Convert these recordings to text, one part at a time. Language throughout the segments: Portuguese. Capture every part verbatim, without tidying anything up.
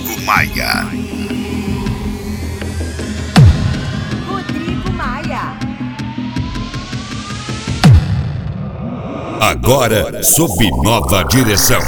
Rodrigo Maia. Rodrigo Maia. Agora sob nova direção.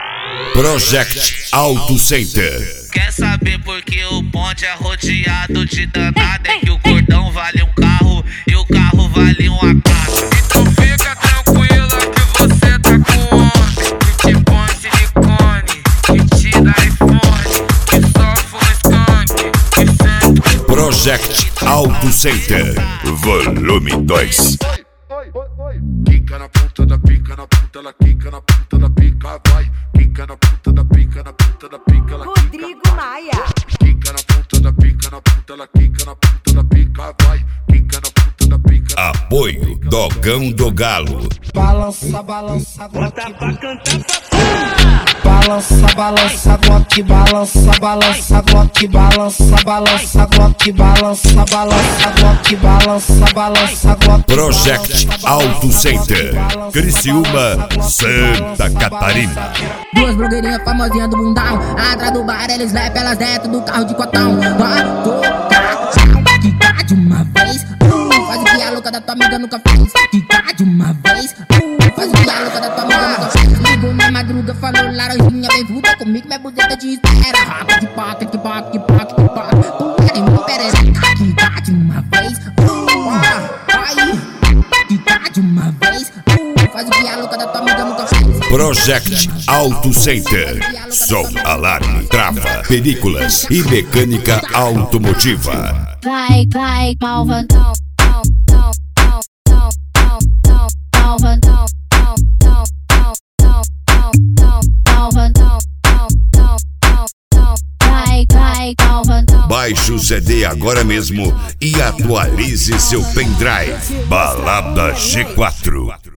Project Auto Center. Quer saber por que o ponte é rodeado de danada? É que o cordão vale um carro e o carro vale uma casa. Então fica tranquila que você tá com homem que te põe silicone, que te dá iPhone, que só fuma skunk, que sempre... Project Auto Center, volume dois. Quica na ponta da pica, na ponta, ela quica na ponta da pica, vai. Quica na ponta da pica, na ponta da pica, ela quica. Rodrigo Maia. Quica na ponta da pica, na ponta, ela quica na ponta da pica, vai. Quica na ponta da pica. Apoio Dogão do Galo. Balança, balança, bota pra cantar balança, balança, glock, balança, balança, glock, balança, balança, glock, balança, balança, glock, balança, balança, glock. Project Auto Center, Criciúma, Santa Catarina. Duas blogueirinhas famosinhas do bundão, atrás do bar eles slap elas dentro do carro de cotão. Vai tocar, quicar de uma vez, uh, faz o que a louca da tua amiga nunca fez. Quicar de uma vez, uh, faz o que a louca da tua amiga nunca fez. Ligou na madruga, falou laranjinha, vem fruta comigo, minha buzeta de espera. Rapa de paca, que paca, que paca, que paca, puta de uma perereca. Quicar de uma vez, uh, vai, quicar de uma vez, uh, faz o que a louca da tua amiga nunca fez. Project Auto Center, som, alarme, trava, películas e mecânica automotiva. Vai, vai, malvadão, malvadão, malvadão, malvadão, malvadão, malvadão, malvadão, malvadão, vai, vai, malvadão. Baixe o C D agora mesmo e atualize seu pendrive. Balada G quatro.